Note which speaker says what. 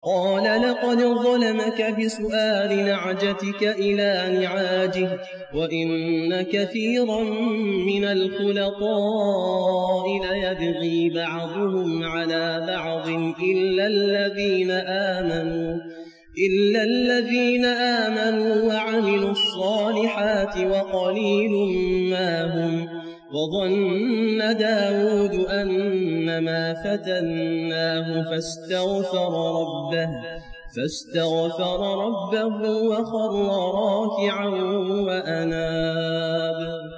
Speaker 1: قال لقد ظلمك بسؤال نعجتك إلى نعاجه وإن كثيرا من الخلطاء ليبغي بعضهم على بعض إلا الذين آمنوا وعملوا الصالحات وقليل ما هم. وظن داود أنما فتناه فاستغفر ربه وخر راكعا وأناب.